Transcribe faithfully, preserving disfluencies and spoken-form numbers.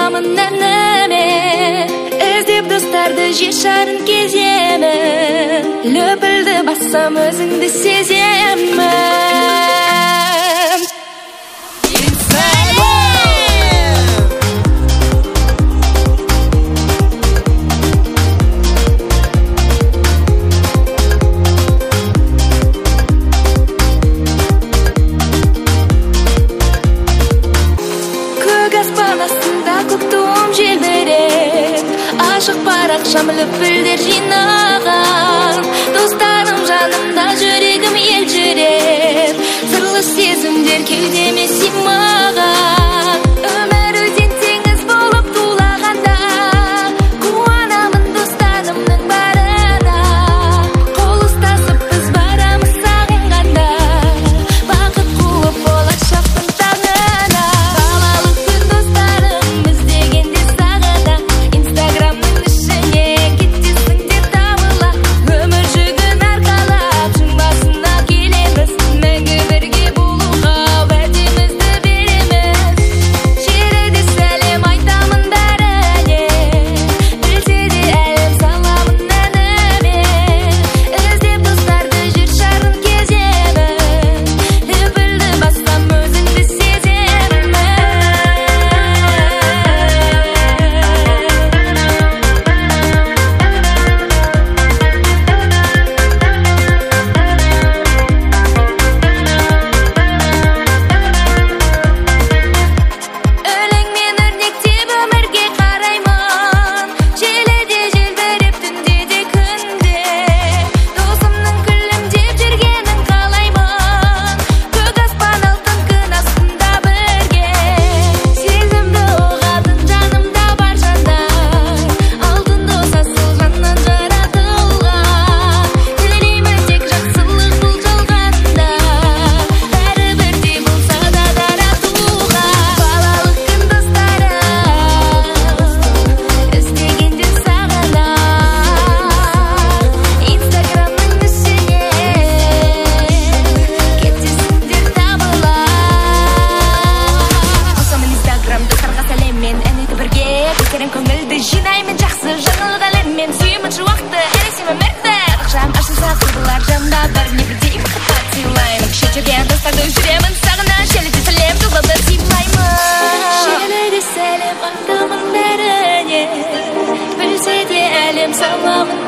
саламын әніме, іздеп достарды жер шарын кеземін, лөпілді бассам өзіңді сеземін. Ашық парақшам лүпілдер жинаған, достарым жанымда, жүрегім елжіреп, сырлы сезімдер кеудеме сыймаған. Өмір өзен теңіз болып тулағанда, қуанамын достарымның барына. Қол ұстасып біз барамыз сағынғанда, бақыт қуып болашақтың таңына. Балалық күн достарым іздегенде сағына, Инстаграмның ішіне кетесің де табыла. Өмір жүгін арқалап шың басына келеміз, мәңгі бірге болуға уәдемізді береміз. Жерде сәлем айтамын бәріне, білсе де әлем саламын әніме, іздеп достарды жер шарын кеземін, лүпілді бассам өзіңді сеземін. Өлеңмен өрнектеп өмірге қараймын, желіде желбіреп түнде де күнде, досымның күлімдеп жүргенін қалаймын, көк аспан алтын күн астында бірге. Сезімді ұғатын жанымда бар жандар, алтын дос асыл жаннан жаратылған. Тілеймін тек жақсылық бұл жалғанда, бәрі бірдей болса да дара туған. Балалық күн достарым іздегенде сағына, Инстаграмның ішіне кетесіңдер табыла. Қосамын Инстаграм достарға сәлеммен, әнеті бірге көтерем көңілді жинаймын, жақсы жаңалық әлеммен сүйемін шуақты, әресемін мәрті. Ақшам ашылса құрбылар жанымда, бәріне бірдей махаббат сыйлаймын. Шет жүрген достарды жүремін сағына, желіде сәлем достарды сыйлаймын. Желіде сәлем айтамын бәріне, білсе де әлем саламын